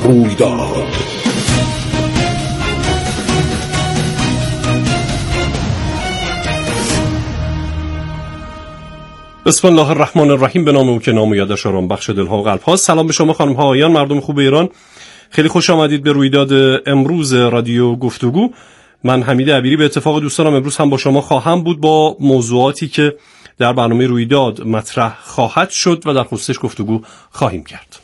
رویداد. بسم الله الرحمن الرحیم. به نام او که نام و یادش آرام بخش دلها و قلب هاست. سلام به شما خانم ها آقایان، مردم خوب ایران. خیلی خوش آمدید به رویداد امروز رادیو گفتگو. من حمید عبیری به اتفاق دوستانم امروز هم با شما خواهم بود با موضوعاتی که در برنامه رویداد مطرح خواهد شد و در خصوصش گفتگو خواهیم کرد.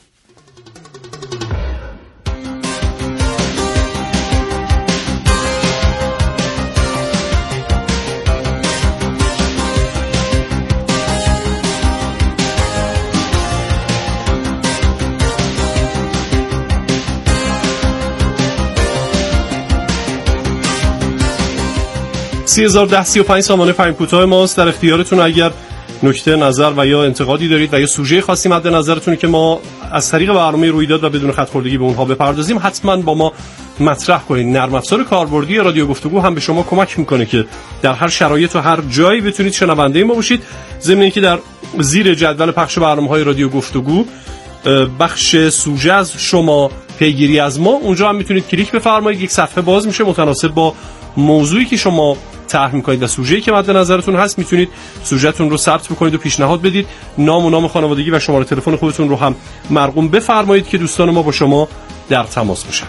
$30,010.35 سامانه پیام کوتاه ماست در اختیارتون. اگر نکته نظر و یا انتقادی دارید و یا سوژه خاصی مد نظرتونه که ما از طریق برنامه رویداد و بدون خط خوردگی به اونها بپردازیم، حتما با ما مطرح کنید. نرم افزار کاربردی رادیو گفتگو هم به شما کمک میکنه که در هر شرایط و هر جایی بتونید شنونده ما باشید. ضمن اینکه در زیر جدول پخش برنامه‌های رادیو گفتگو بخش سوژه از شما، پیگیری از ما، اونجا هم میتونید کلیک بفرمایید، یک صفحه باز میشه متناسب با موضوعی که شما طرح میکنید و سوژه‌ای که مد نظرتون هست. میتونید سوژه‌تون رو ثبت بکنید و پیشنهاد بدید. نام خانوادگی و شماره تلفن خودتون رو هم مرقوم بفرمایید که دوستان ما با شما در تماس باشن.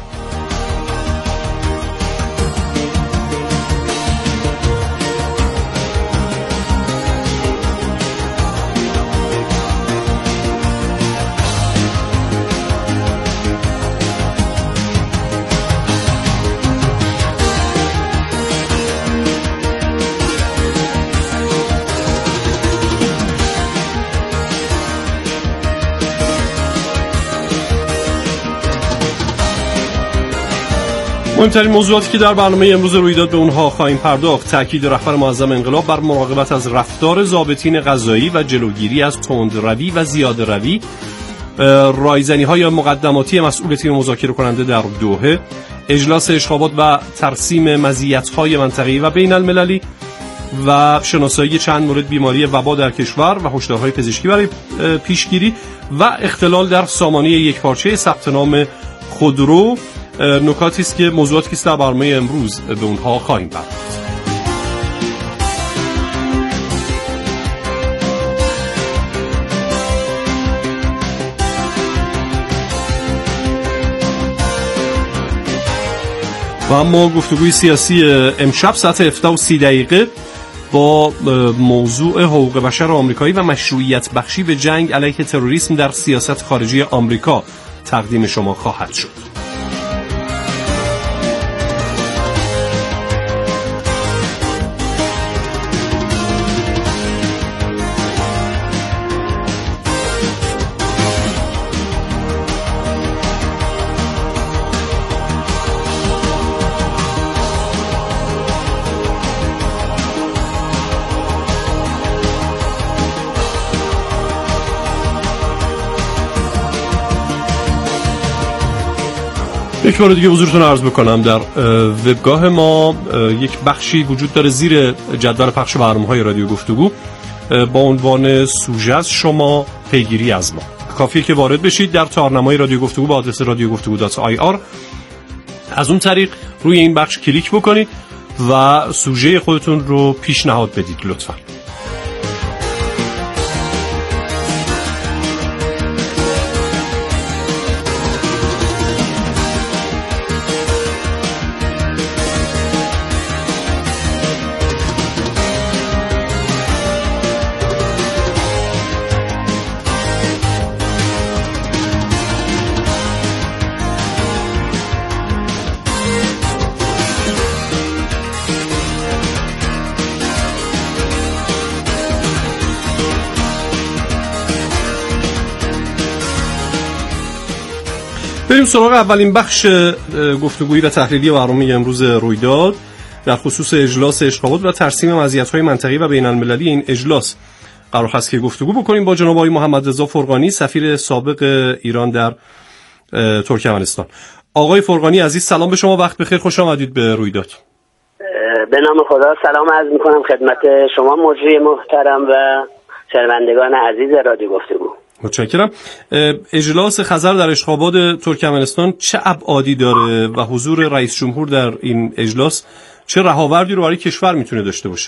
مهمترین موضوعاتی که در برنامه امروز رویداد به اونها خواهیم پرداخت: تاکید رهبر معظم انقلاب بر مراقبت از رفتار ضابطین قضایی و جلوگیری از تندروی و زیاده‌روی، رایزنی‌های مقدماتی مسئول تیم مذاکره کننده در دوحه، اجلاس اشخابات و ترسیم مزیت‌های منطقه‌ای و بین‌المللی و شناسایی چند مورد بیماری وبا در کشور و هشدارهای پزشکی برای پیشگیری و اختلال در سامانه یکپارچه ثبت نام خودرو. نکاتی است که موضوعاتی است در برنامه امروز به اونها خواهیم پرداخت. و اما گفتگوی سیاسی امشب ساعت 17:30 با موضوع حقوق بشر آمریکایی و مشروعیت بخشی به جنگ علیه تروریسم در سیاست خارجی آمریکا تقدیم شما خواهد شد. یک بار دیگه حضورتون عرض بکنم در وبگاه ما یک بخشی وجود داره زیر جدول پخش برنامه‌های رادیو گفتگو با عنوان سوژه از شما، پیگیری از ما. کافیه که وارد بشید در تارنمای رادیو گفتگو با آدرس radiogoftugو.ir. از اون طریق روی این بخش کلیک بکنید و سوژه خودتون رو پیشنهاد بدید لطفاً. بریم سراغ اولین بخش گفتگویی و تحلیلی برنامه امروز رویداد در خصوص اجلاس اشخابات و ترسیم مزیت‌های منطقه‌ای و بین‌المللی. این اجلاس قرار هست که گفتگو بکنیم با جناب آقای محمد رضا فرغانی، سفیر سابق ایران در ترکمنستان. آقای فرغانی عزیز، سلام به شما، وقت بخیر، خوش آمدید به رویداد. به نام خدا سلام عرض می‌کنم خدمت شما مجری محترم و شنوندگان عزیز رادیو گفتگو. متشکرم. اجلاس خزر در اشخاباد ترکمنستان چه ابعادی داره و حضور رئیس جمهور در این اجلاس چه رهاوردی رو برای کشور میتونه داشته باشه؟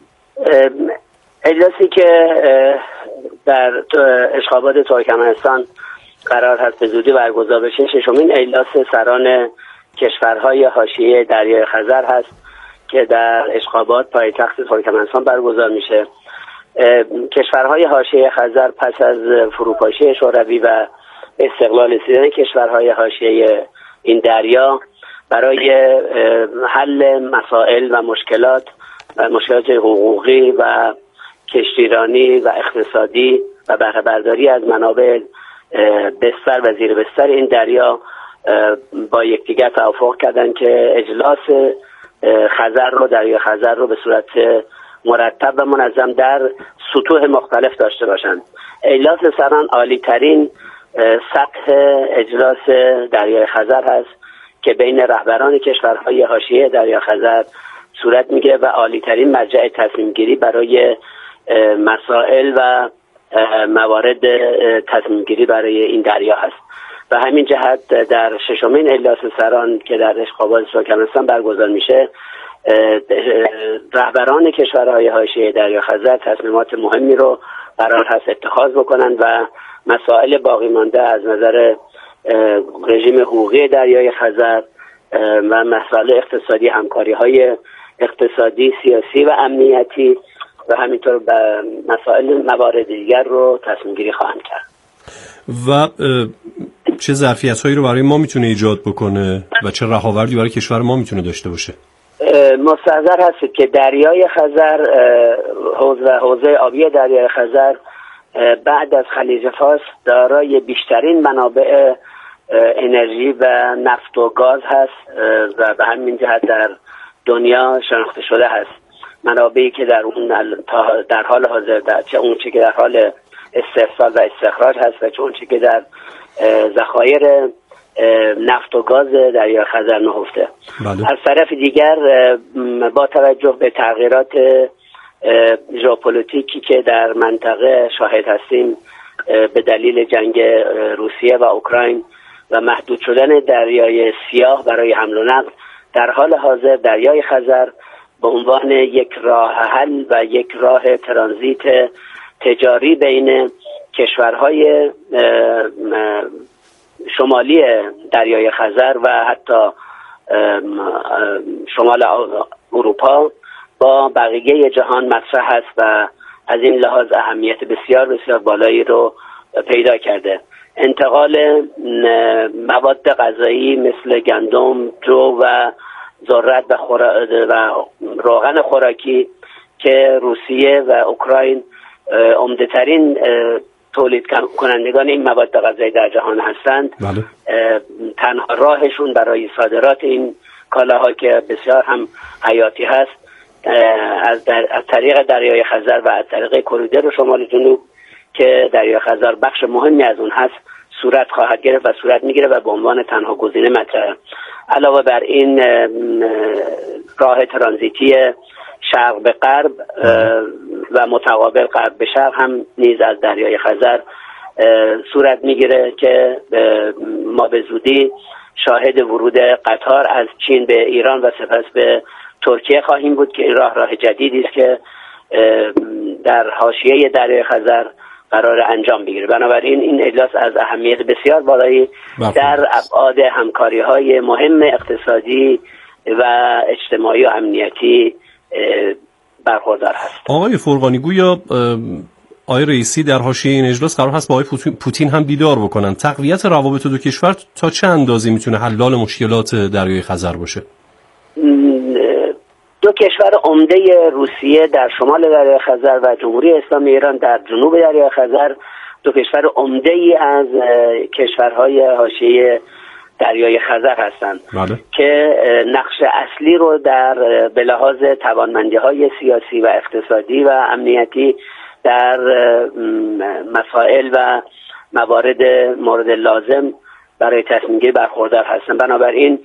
اجلاسی که در اشخاباد ترکمنستان قرار هست به زودی برگزار بشه، ششمین اجلاس سران کشورهای حاشیه دریای خزر هست که در اشخاباد پایتخت ترکمنستان برگزار میشه. کشورهای حاشیه خزر پس از فروپاشی شوروی و استقلال رسیدن کشورهای حاشیه این دریا برای حل مسائل و مشکلات حقوقی و کشتیرانی و اقتصادی و بهره برداری از منابع بستر و زیر بستر این دریا با یکدیگر توافق کردن که اجلاس دریای خزر رو به صورت مرتب و منظم در سطوح مختلف داشته باشند. اجلاس سران عالی ترین سطح اجلاس دریای خزر هست که بین رهبران کشورهای حاشیه دریای خزر صورت میگیره و عالی ترین مرجع تصمیم گیری برای مسائل و موارد تصمیم گیری برای این دریا هست. و همین جهت در ششمین اجلاس سران که در اشخاباد ترکمنستان برگزار میشه، رهبران کشورهای حاشیه دریای خزر تصمیمات مهمی رو قرار هست اتخاذ بکنن و مسائل باقی مانده از نظر رژیم حقوقی دریای خزر و مسائل اقتصادی، همکاری‌های اقتصادی، سیاسی و امنیتی و همینطور به مسائل موارد دیگر رو تصمیم گیری خواهند کرد. و چه ظرفیت‌هایی رو برای ما میتونه ایجاد بکنه و چه رهاوردی برای کشور ما میتونه داشته باشه؟ مستحضر هستید که دریای خزر، حوزه آبی دریای خزر بعد از خلیج فارس دارای بیشترین منابع انرژی و نفت و گاز هست و به همین جهت در دنیا شناخته شده هست. منابعی که در حال حاضر چه اون چی که در حال استحصال و استخراج هست و چه اون چی که در ذخایر نفت و گاز دریای خزر نهفته. بله. از طرف دیگر با توجه به تغییرات ژئوپلیتیکی که در منطقه شاهد هستیم به دلیل جنگ روسیه و اوکراین و محدود شدن دریای سیاه برای حمل و نقل، در حال حاضر دریای خزر به عنوان یک راه حل و یک راه ترانزیت تجاری بین کشورهای شمالی دریای خزر و حتی شمال اروپا با بقیه جهان مطرح است و از این لحاظ اهمیت بسیار بسیار بالایی رو پیدا کرده. انتقال مواد غذایی مثل گندم، جو و ذرت و روغن خوراکی که روسیه و اوکراین عمده‌ترین تولید کنندگان این مواد غذایی در جهان هستند. بله. تنها راهشون برای صادرات این کالاها که بسیار هم حیاتی هست از طریق دریای خزر و از طریق کریدور شمال جنوب که دریای خزر بخش مهمی از اون هست صورت خواهد گرفت و صورت میگیره و به عنوان تنها گزینه مطرحه. علاوه بر این راه ترانزیتی شرق به غرب و متقابل غرب به شرق هم نیز از دریای خزر صورت میگیره که ما به زودی شاهد ورود قطار از چین به ایران و سپس به ترکیه خواهیم بود که این راه جدیدی است که در حاشیه دریای خزر قرار انجام بگیره. بنابراین این اجلاس از اهمیت بسیار بالایی در ابعاد همکاری‌های مهم اقتصادی و اجتماعی و امنیتی برخوردار هست. آقای فرقانی، گویا آقای رئیسی در حاشیه این اجلاس قرار هست با آقای پوتین هم دیدار بکنن. تقویت روابط دو کشور تا چه اندازه میتونه حلال مشکلات دریای خزر باشه؟ دو کشور عمده روسیه در شمال دریای خزر و جمهوری اسلامی ایران در جنوب دریای خزر دو کشور عمده ای از کشورهای حاشیه دریای خزر هستند. بله. که نقش اصلی رو در به لحاظ توانمندی‌های سیاسی و اقتصادی و امنیتی در مسائل و مورد لازم برای تصمیم گیری برخوردار هستند. بنابراین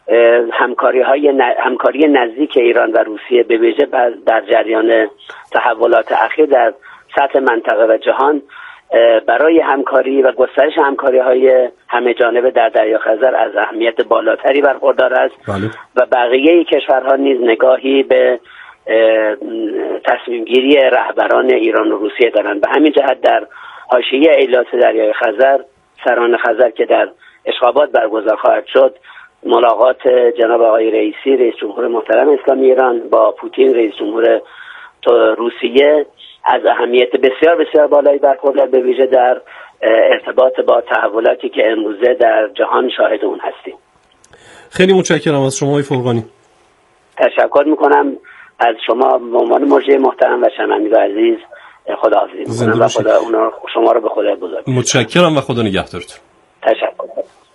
همکاری نزدیک ایران و روسیه به ویژه در جریان تحولات اخیر در سطح منطقه و جهان برای همکاری و گسترش همکاری‌های همه جانبه در دریاخزر از اهمیت بالاتری برخوردار است. بله. و بقیه کشورها نیز نگاهی به تصمیم گیری رهبران ایران و روسیه دارند. به همین جهت در حاشیه ایلات دریای خزر، سران خزر که در اشخابات برگزار خواهد شد، ملاقات جناب آقای رئیسی رئیس جمهور محترم اسلامی ایران با پوتین رئیس جمهور روسیه از اهمیت بسیار بسیار بالایی برخوردار، به ویژه در ارتباط با تحولاتی که امروزه در جهان شاهد اون هستیم. خیلی متشکرم از شما آقای فرغانی. تشکر میکنم از شما به عنوان مجری محترم و شنوندگان عزیز. خداحافظی میکنم و خدا شما رو به خدا بزرگ. متشکرم و خدا نگهدارتون. تشکر.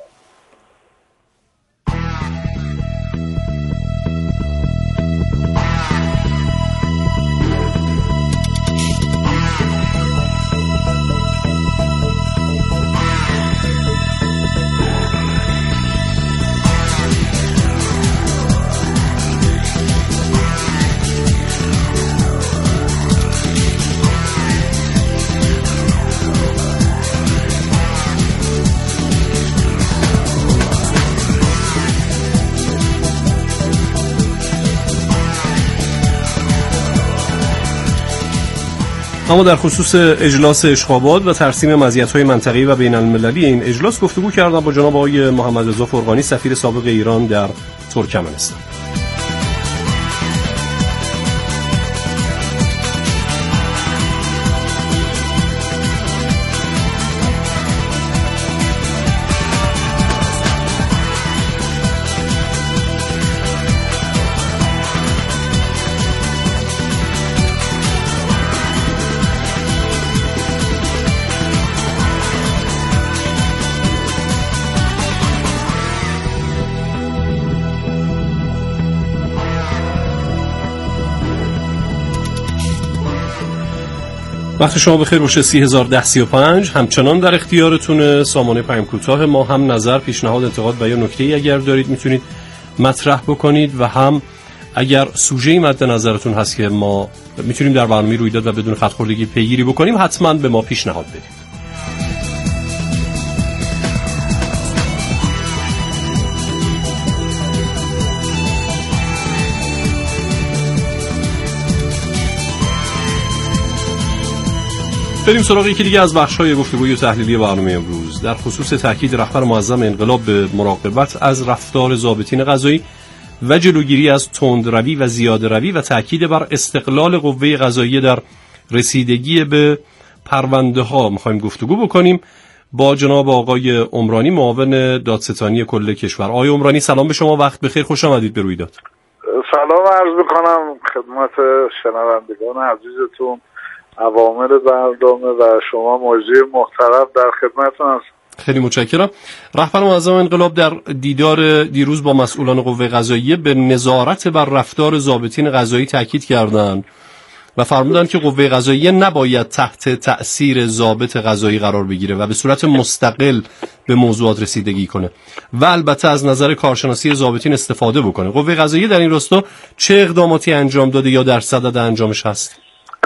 اما در خصوص اجلاس اشخابات و ترسیم مزیت‌های منطقه‌ای و بین‌المللی این اجلاس گفتگو کردم با جناب آقای محمد رضا فرغانی، سفیر سابق ایران در ترکمنستان. وقت شما بخیر باشه. 301035 همچنان در اختیارتونه. سامانه پیام کوتاه ما هم نظر، پیشنهاد، انتقاد و یا نکته‌ای اگر دارید میتونید مطرح بکنید و هم اگر سوژه‌ای مد نظرتون هست که ما میتونیم در برنامه رویداد و بدون خط‌خوردگی پیگیری بکنیم، حتما به ما پیشنهاد بدید. بریم سراغ یکی دیگه از بخش‌های گفتگوی و تحلیلی برنامه امروز در خصوص تاکید رهبر معظم انقلاب به مراقبت از رفتار ضابطین قضایی و جلوگیری از تندروی و زیاده‌روی و تاکید بر استقلال قوه قضاییه در رسیدگی به پرونده‌ها می‌خوایم گفتگو بکنیم با جناب آقای عمرانی، معاون دادستانی کل کشور. آقای عمرانی سلام به شما، وقت بخیر، خوش آمدید به رویداد. سلام عرض می‌کنم خدمت شنوندگان عزیزتون، عوامل برنامه و شما مجری محترم در خدمتتون هستم. خیلی متشکرم. رهبر معظم انقلاب در دیدار دیروز با مسئولان قوه قضاییه به نظارت بر رفتار ضابطین قضایی تاکید کردند و فرمودند که قوه قضاییه نباید تحت تأثیر ضابط قضایی قرار بگیره و به صورت مستقل به موضوعات رسیدگی کنه و البته از نظر کارشناسی ضابطین استفاده بکنه. قوه قضاییه در این راستا چه اقداماتی انجام داده یا در صدد انجامش هست؟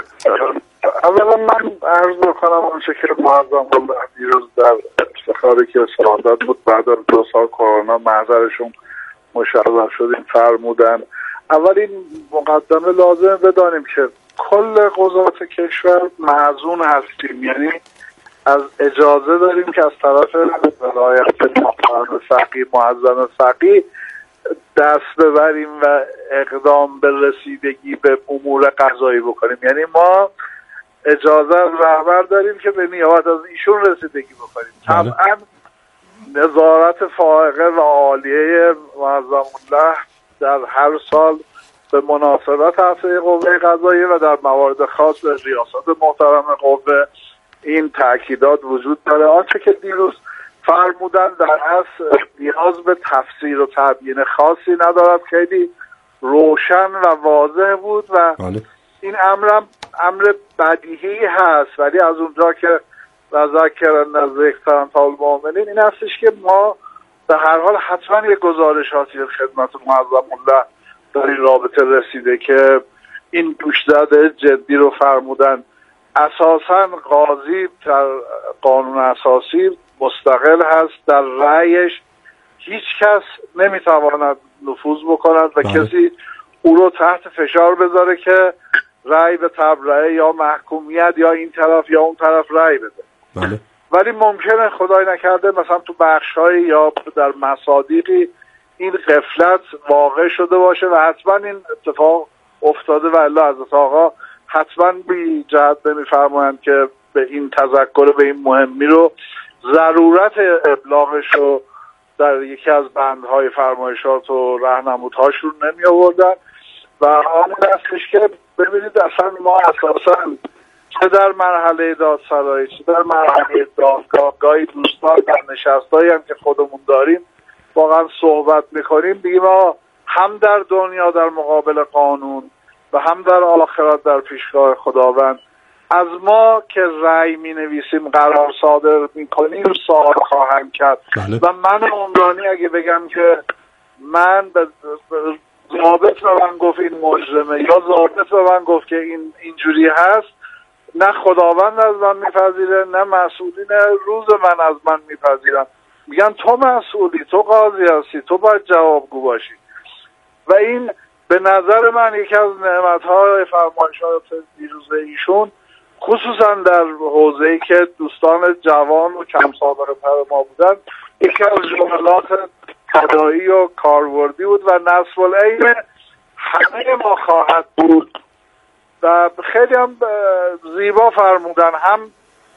اولا من عرض بکنم آنچه که معظم الله دیروز در افتخاری که سعادت بود بعد از 2 سال کرونا محضرشون مشرف شدیم فرمودن. اولین مقدمه لازم بدانیم که کل قضات کشور معزون هستیم، یعنی از اجازه داریم که از طرف ولایت محترم فقیه معظم فقیه دست ببریم و اقدام به رسیدگی به امور قضایی بکنیم. یعنی ما اجازه از رهبر داریم که به نیابت از ایشون رسیدگی بکنیم. طبعا نظارت فائقه و عالیه معظم الله در هر سال به مناسبت هفته قوه قضاییه و در موارد خاص به ریاست محترم قوه این تأکیدات وجود داره. آنچه که دیروز فرمودن در اصل نیاز به تفسیر و تبیین خاصی ندارد، خیلی روشن و واضح بود و این امر بدیهی هست، ولی از اونجا که ذکر ذکرن المؤمنین این هستش که ما به هر حال حتما یک گزارشاتی خدمت معظم الله در این رابطه رسیده که این گوشزد جدی رو فرمودن اساساً قاضی در قانون اساسی مستقل هست، در رأیش هیچ کس نمیتواند نفوذ بکند و کسی او رو تحت فشار بذاره که رأی به تبرئه یا محکومیت یا این طرف یا اون طرف رأی بده. بله. ولی ممکنه خدای نکرده مثلا تو بخش‌های یا در مصادیقی این غفلت واقع شده باشه و حتما این اتفاق افتاده و الا حضرت آقا حتما بی جهت نمی‌فرمایند که به این تذکر به این مهمی رو ضرورت ابلاغش رو در یکی از بندهای فرمایشات و راهنمودهاشون نمی آوردن و همون هستش که ببینید اصلا ما اساساً چه در مرحله دادسرایی چه در مرحله دادگاه گاهی دوستان در نشستایی هم که خودمون داریم واقعا صحبت میکنیم بگیم هم در دنیا در مقابل قانون و هم در آخرت در پیشگاه خداوند از ما که رأی می نویسیم قرار صادر می کنیم سوال خواهم کرد. بله. و من عمرانی اگه بگم که من ضابط به من گفت این مجرمه یا ضابط به من گفت که این اینجوری هست، نه خداوند از من میپذیره نه مسئولین روز من از من میپذیرن، میگن تو مسئولی، تو قاضی هستی، تو باید جوابگو باشی. و این به نظر من یکی از نعمت‌های فرمایشات دیروز ایشون خصوصا در حوزه‌ای که دوستان جوان و کم سابقه تر ما بودن یکی از جملات تداعی و کاربردی بود و نصب العین همه ما خواهد بود و خیلی هم زیبا فرمودن، هم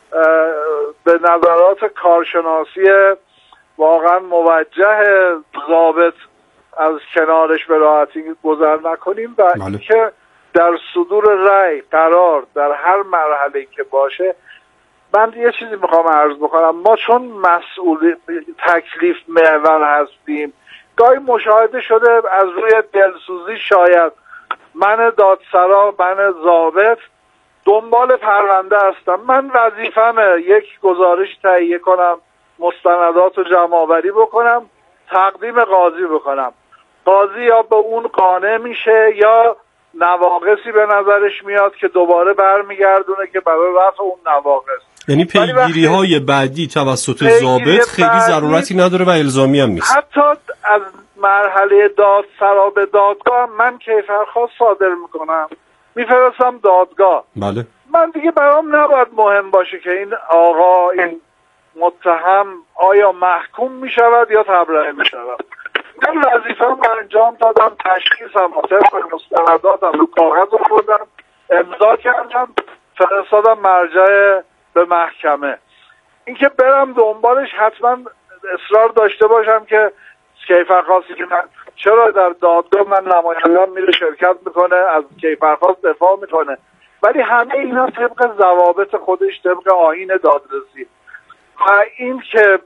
به نظرات کارشناسی واقعا موجه ضابط از کنارش به راحتی گذر نکنیم و اینکه در صدور رأی قرار در هر مرحله که باشه. من یه چیزی میخوام عرض بکنم، ما چون مسئول تکلیف محور هستیم گاهی مشاهده شده از روی دلسوزی شاید من دادسرا من ضابط دنبال پرونده هستم، من وظیفمه یک گزارش تهیه کنم، مستندات رو جمع آوری بکنم، تقدیم قاضی بکنم، قاضی یا به اون قانع میشه یا نواقصی به نظرش میاد که دوباره برمیگردونه که برای رفع اون نواقص. یعنی پیگیری‌های بعدی توسط ضابط خیلی ضرورتی نداره و الزامی هم نیست. حتی از مرحله دادسرا به دادگاه من کیفرخواست صادر میکنم میفرستم دادگاه. بله. من دیگه برام نباید مهم باشه که این آقا این متهم آیا محکوم میشود یا تبرئه میشود. من وظیفه‌ام انجام دادم، تشخیصم طبق مستنداتم رو کاغذ آوردم، امضا کردم، فرستادم مرجع به محکمه. اینکه برم دنبالش حتما اصرار داشته باشم که کیفرخواستی که من چرا در دادگاه من نماینده‌ام میره شرکت میکنه از کیفرخواست دفاع میکنه، ولی همه اینا طبق ضوابط خودش طبق آیین دادرسی و این که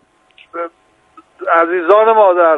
عزیزان ما در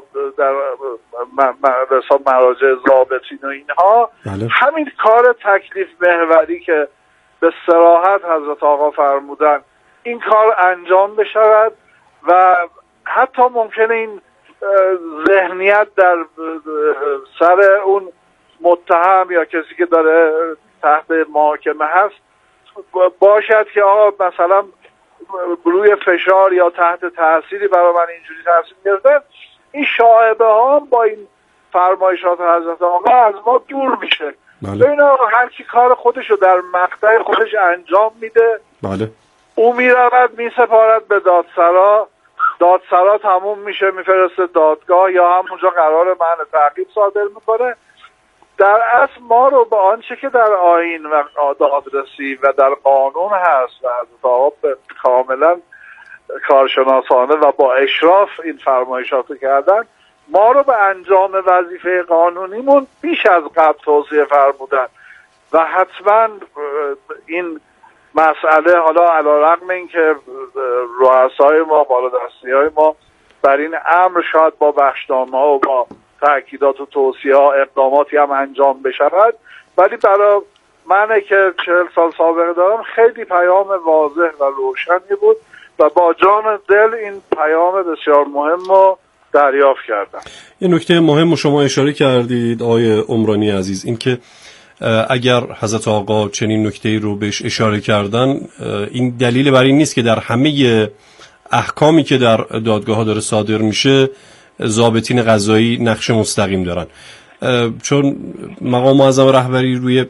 مراجع ضابطین و اینها همین کار تکلیف محوری که به صراحت حضرت آقا فرمودن این کار انجام بشود و حتی ممکنه این ذهنیت در سر اون متهم یا کسی که داره تحت محاکمه هست باشد که آقا مثلا روی فشار یا تحت تأثیری برای من اینجوری تأثیر گرفته، این شایبه ها با این فرمایشات حضرت آقا از ما دور میشه. ببین هر کی کار خودشو در مقطع خودش انجام میده. بله. او میرود میسپارد به دادسرا تموم میشه میفرسته دادگاه یا همونجا قرار منع تعقیب صادر میکنه. در اصل ما رو به آنچه که در آیین و دادرسی و در قانون هست و حضرت آقا کاملا کارشناسانه و با اشراف این فرمایشاتو کردن، ما رو به انجام وظیفه قانونیمون بیش از قبل توصیه فرمودن و حتما این مسئله حالا علیرغم این که رؤسای ما بالادستی‌های ما بر این امر شاید با بخشنامه‌ها و با تأکیدات و توصیه‌ها اقداماتی هم انجام بشود، ولی برای من که 40 سال سابقه دارم خیلی پیام واضح و روشنی بود و با جان دل این پیام بسیار مهم رو دریافت کردم. یه نکته مهم رو شما اشاره کردید آقای عمرانی عزیز، این که اگر حضرت آقا چنین نکته‌ای رو بهش اشاره کردن، این دلیل بر این نیست که در همه احکامی که در دادگاه‌ها داره صادر میشه ضابطین قضایی نقش مستقیم دارن، چون مقام معظم رهبری روی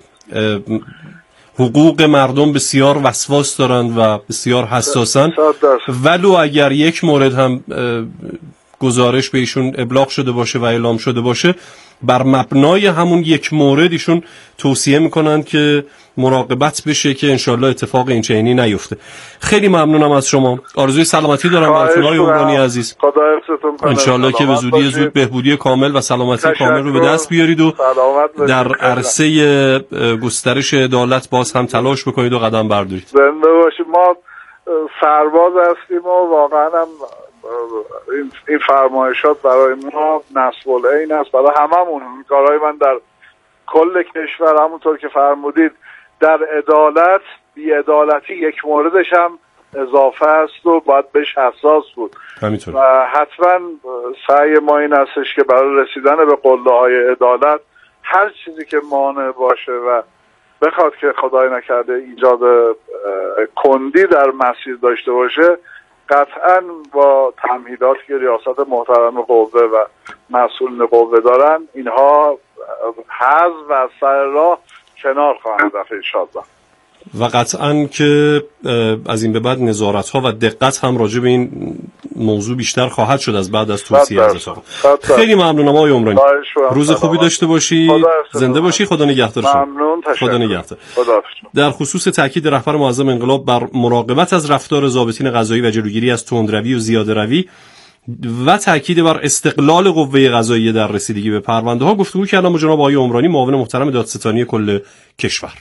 حقوق مردم بسیار وسواس دارند و بسیار حساسن. ولو اگر یک مورد هم گزارش به ایشون ابلاغ شده باشه و اعلام شده باشه، بر مبنای همون یک مورد ایشون توصیه میکنن که مراقبت بشه که انشالله اتفاق این چنینی نیفته. خیلی ممنونم از شما، آرزوی سلامتی دارم براتون آقای عمرانی عزیز. انشالله که به زودی زود بهبودی کامل و سلامتی کامل رو به دست بیارید و در عرصه گسترش عدالت باز هم تلاش بکنید و قدم بردارید. زنده باشید. ما سرباز هستیم و واقعا هم این فرمایشات برای ما نصب العین است، برای هممون. کارهای من در کل کشور همونطور که فرمودید در عدالت، بی‌عدالتی یک موردش هم اضافه است و باید بهش حساس بود همینطور. و حتما سعی ما این هستش که برای رسیدن به قله‌های عدالت هر چیزی که مانع باشه و بخواد که خدای نکرده ایجاد کندی در مسیر داشته باشه، قطعا با تمهیداتی که ریاست محترم قوه و مسئولین قوه دارن اینها حذف و از سر راه کنار خواهند رفت انشاءالله. و قطعا که از این به بعد نظارت‌ها و دقت هم راجع به این موضوع بیشتر خواهد شد از بعد از توصیه حضرت آقا. خیلی ممنونم آقای عمرانی. روز خوبی داشته باشی، زنده باشی، خدا نگهدار شما. ممنون، خدا نگهدار. در خصوص تاکید رهبر معظم انقلاب بر مراقبت از رفتار ضابطین قضایی و جلوگیری از تندروی و زیاده‌روی و تاکید بر استقلال قوه قضاییه در رسیدگی به پرونده‌ها گفتگو کردم با جناب آقای عمرانی، معاون محترم دادستانی کل کشور.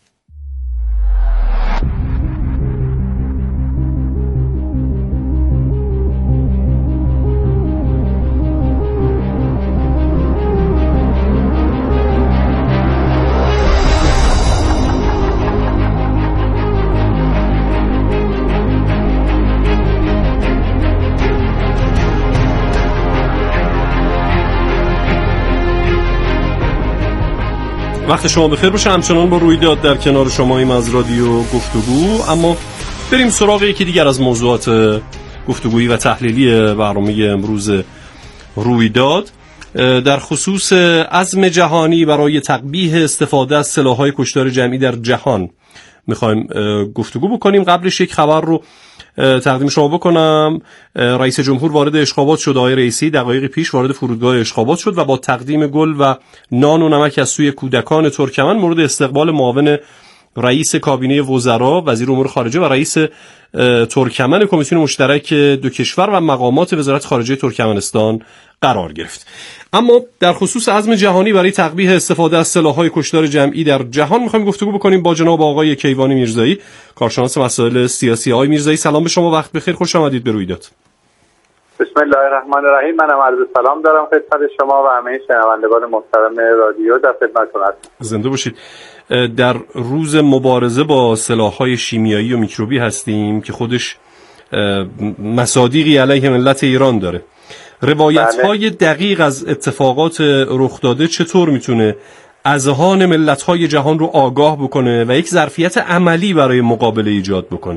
وقت شما بخیر باشه. همچنان با رویداد در کنار شماییم از رادیو گفتگو، اما بریم سراغ یکی دیگر از موضوعات گفتگویی و تحلیلی برنامه امروز رویداد. در خصوص عزم جهانی برای تقبیح استفاده از سلاح‌های کشتار جمعی در جهان میخوایم گفتگو بکنیم. قبلش یک خبر رو تقدیم شما بکنم. رئیس جمهور وارد اشخابات شد. آقای رئیسی دقایقی پیش وارد فرودگاه اشخابات شد و با تقدیم گل و نان و نمک از سوی کودکان ترکمن مورد استقبال معاون رئیس کابینه وزرا، وزیر امور خارجه و رئیس ترکمن کمیسیون مشترک دو کشور و مقامات وزارت خارجه ترکمنستان قرار گرفت. اما در خصوص عزم جهانی برای تقبیح استفاده از سلاح‌های کشتار جمعی در جهان می‌خوایم گفتگو بکنیم با جناب آقای کیوانی میرزایی، کارشناس مسائل سیاسی. آقای میرزایی سلام به شما، وقت بخیر، خوش آمدید به رویداد. بسم الله الرحمن الرحیم. منم عرض سلام دارم خدمت شما و همه شنوندگان محترم رادیو. در خدمتتون هستم. زنده باشید. در روز مبارزه با سلاح‌های شیمیایی و میکروبی هستیم که خودش مصادیقی علیه ملت ایران داره. روایت‌های دقیق از اتفاقات رخ داده چطور میتونه اذهان ملت‌های جهان رو آگاه بکنه و یک ظرفیت عملی برای مقابله ایجاد بکنه؟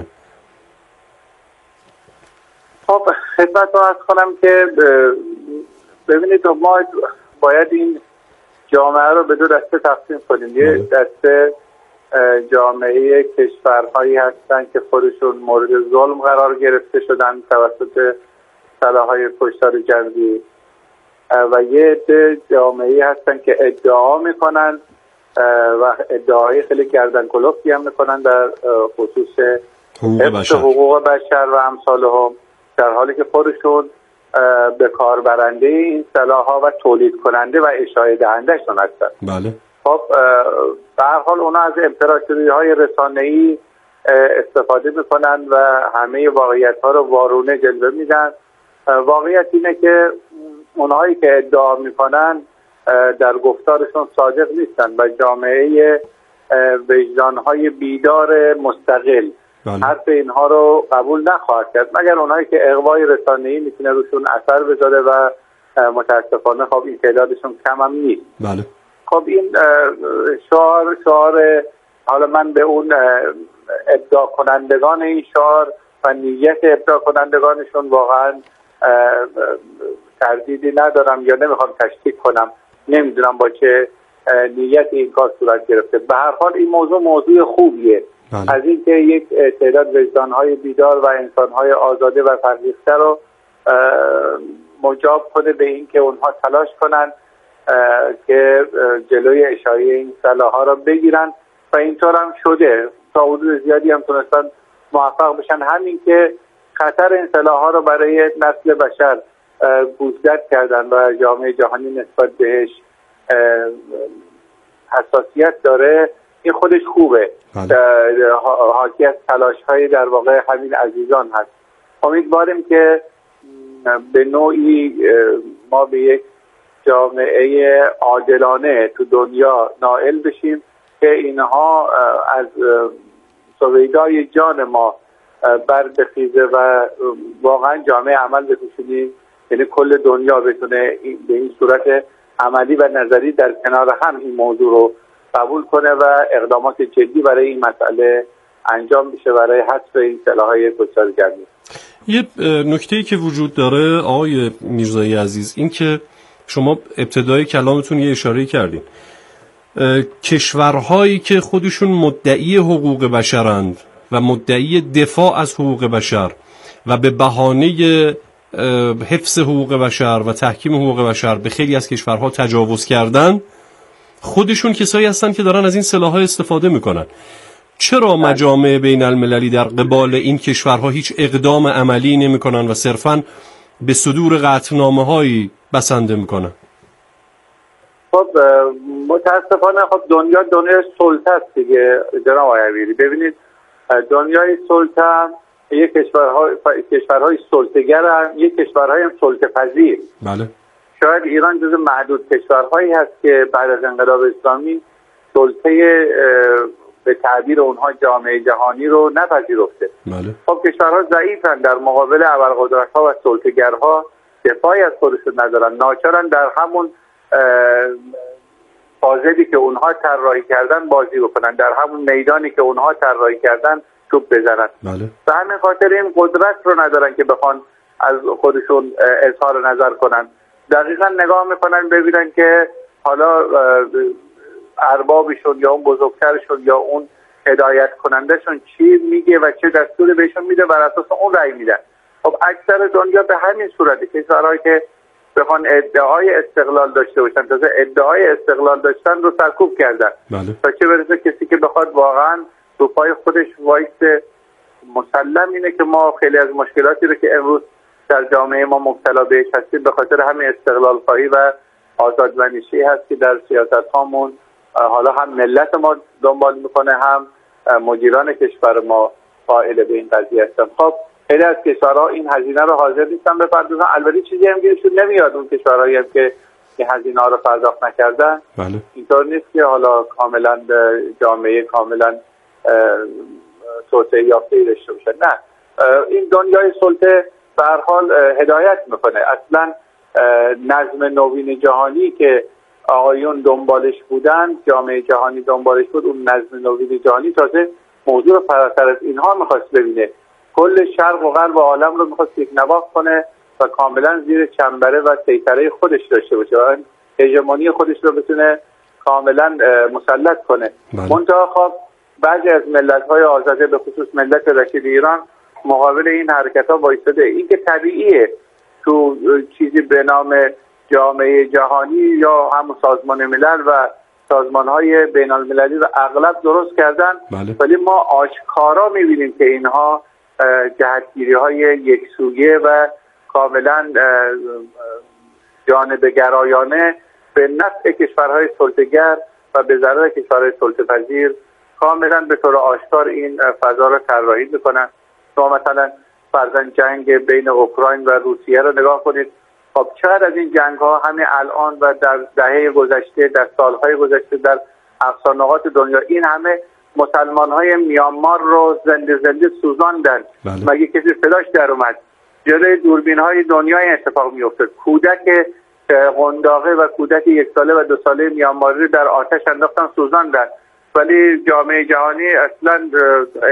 خب خدمتتون عرض کنم که ببینید ما باید این جامعه رو به دو دسته تقسیم کنیم. یه دسته جامعه کشورهایی هستن که خودشون مورد ظلم قرار گرفته شدن توسط سلاح‌های کشتار جمعی و یه عده جامعه هستن که ادعا میکنن و ادعای خیلی گردن کلفتی هم میکنن در خصوص حقوق بشر و امثالهم، در حالی که خودشون به کار برنده این سلاح‌ها و تولید کننده و اشاعه دهنده‌شون هستن. بله. خب به هر حال اونا از امپراتوری‌های رسانه‌ای استفاده میکنن و همه واقعیت‌ها رو وارونه جلوه میدن. واقعیت اینه که اونهایی که ادعا میکنن در گفتارشون صادق نیستن و جامعه وجدان‌های بیدار مستقل حرف اینها رو قبول نخواهد کرد، مگر اونهایی که اغوای رسانه‌ای میتونه روشون اثر بذاره و متاسفانه خب این تعدادشون کم هم نیست. بله. خب این شعار حالا من به اون ابداع کنندگان این شعار و نیت ابداع کنندگانشون واقعا تردیدی ندارم یا نمیخوام تشکیک کنم. نمیدونم با چه نیت این کار صورت گرفته. به هر حال این موضوع خوبیه. از اینکه یک تعداد وجدانهای بیدار و انسانهای آزاده و فرهیخته رو مجاب کنه به اینکه اونها تلاش کنن که جلوی اشاعه این سلاح‌ها رو بگیرن و اینطور هم شده. تا حدود زیادی هم تونستن موفق بشن. همین که خطر این سلاح‌ها رو برای نسل بشر گوشزد کردن و جامعه جهانی نسبت بهش حساسیت داره، این خودش خوبه. حاکی از تلاش‌های در واقع همین عزیزان هست. امیدواریم که به نوعی ما به یک جامعه عادلانه تو دنیا نائل بشیم که اینها از سویدای جان ما بردخیزه و واقعا جامعه عمل بکشونیم، یعنی کل دنیا بتونه به این صورت عملی و نظری در کنار هم این موضوع رو قبول کنه و اقدامات جدی برای این مسئله انجام بشه برای حذف این سلاح‌های کشتار جمعی. یه نکته‌ای که وجود داره آقای میرزایی عزیز، این که شما ابتدای کلامتون یه اشاره کردین، کشورهایی که خودشون مدعی حقوق بشرند و مدعی دفاع از حقوق بشر و به بهانه حفظ حقوق بشر و تحکیم حقوق بشر به خیلی از کشورها تجاوز کردن، خودشون کسایی هستن که دارن از این سلاح‌ها استفاده میکنن. چرا مجامع بین المللی در قبال این کشورها هیچ اقدام عملی نمیکنن و صرفاً به صدور قطعنامه‌هایی بسنده میکنن؟ خب متاسفانه خب دنیای سلطه است دیگه جناب آقای امیری. ببینید دنیای سلطه یک کشورهای سلطه‌گر، یک کشورهای هم سلطه پذیر. بله. شاید ایران جز معدود کشورهایی هست که بعد از انقلاب اسلامی سلطه به تعبیر اونها جامعه جهانی رو نپذیرفته. بله. خب کشورها ضعیفن در مقابل ابرقدرت‌ها و سلطه‌گرها، دفاعی از خودشون ندارن، ناچارن در همون فاضلی که اونها طراحی کردن بازی بکنن، در همون میدانی که اونها طراحی کردن توپ بزنن. بله. به همین خاطر این قدرت رو ندارن که بخوان از خودشون اظهار نظر کنن. دقیقا نگاه میکنن ببینن که حالا اربابشون یا اون بزرگترشون یا اون هدایت کنندشون چی میگه و چه دستور بهشون میده، بر اساس اون رأی میدن. خب اکثر دنیا به همین صورته. کشورهایی که بخوان ادعای استقلال داشته باشن، تازه ادعای استقلال داشتن رو سرکوب کردن. بله. تا چه برسه کسی که بخواد واقعا رو پای خودش وایسه. مسلم اینه که ما خیلی از مشکلاتی رو که امروز در جامعه ما مبتلا بهش هستیم به خاطر همین استقلال خواهی و آزادمندی هست که در سیاست هامون حالا هم ملت ما دنبال میکنه، هم مدیران کشور ما فاعل به این قضیه هستن. خب خیلی از کشورها این هزینه رو حاضر نیستن بپردازن. البته چیزی هم گیرشون نمیاد اون کشورهایی هم که این هزینه ها رو پرداخت نکردن. بله. اینطور نیست که حالا کاملا جامعه کاملا توسعه یافته‌ای داشته باشه. نه، این دنیای سلطه به هر حال هدایت میکنه. اصلا نظم نوین جهانی که آقایون دنبالش بودن، جامعه جهانی دنبالش بود، اون نظم نوین جهانی تازه موضوع رو فراتر از اینها میخواست ببینه. کل شرق و غرب و عالم رو میخواست یک نواخت کنه و کاملا زیر چنبره و سیطره خودش داشته باشه و هژمونی خودش رو بتونه کاملا مسلط کنه. منتها خب بعضی از ملت‌های آزاده به خصوص ملت رشید ایران مقابل این حرکت‌ها وایساده. این که طبیعیه تو چیزی به نام جامعه جهانی یا هم سازمان ملل و سازمان‌های بین‌المللی و اغلب درست کردن. بله. ولی ما آشکارا می‌بینیم که اینها جهتگیری‌های یکسویه و کاملا جانبگرایانه به نفع کشورهای سلطه‌گر و به ضرر کشورهای سلطه‌پذیر کاملا به طور آشکار این فضا رو طراحی میکنن. شما مثلا فرضاً جنگ بین اوکراین و روسیه رو نگاه کنید. خب چقدر از این جنگ ها همه الان و در دهه گذشته، در سالهای گذشته در اقصا نقاط دنیا این همه مسلمان های میانمار رو زنده سوزاندن. بله. مگه کسی صداش در اومد؟ جلوی دوربین های دنیا این اتفاق میفته. کودک قنداقه و کودک 1 ساله و 2 ساله میانماری در آتش انداختن سوزاندن، ولی جامعه جهانی اصلا